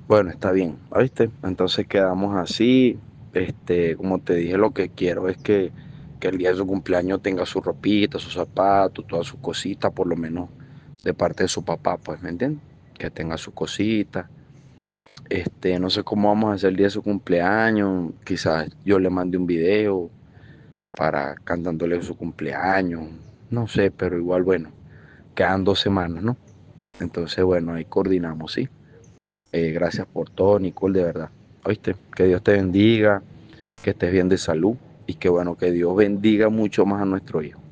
Bueno, está bien, ¿viste? Entonces quedamos así. Como te dije, lo que quiero es que el día de su cumpleaños tenga su ropita, sus zapatos, todas sus cositas, por lo menos de parte de su papá, pues, ¿me entiendes? Que tenga sus cositas. No sé cómo vamos a hacer el día de su cumpleaños. Quizás yo le mande un video para cantándole su cumpleaños. No sé, pero igual, bueno, quedan 2 semanas, ¿no? Entonces, bueno, ahí coordinamos, ¿sí? Gracias por todo, Nicole, de verdad. ¿Oíste? Que Dios te bendiga, que estés bien de salud y que bueno, que Dios bendiga mucho más a nuestro hijo.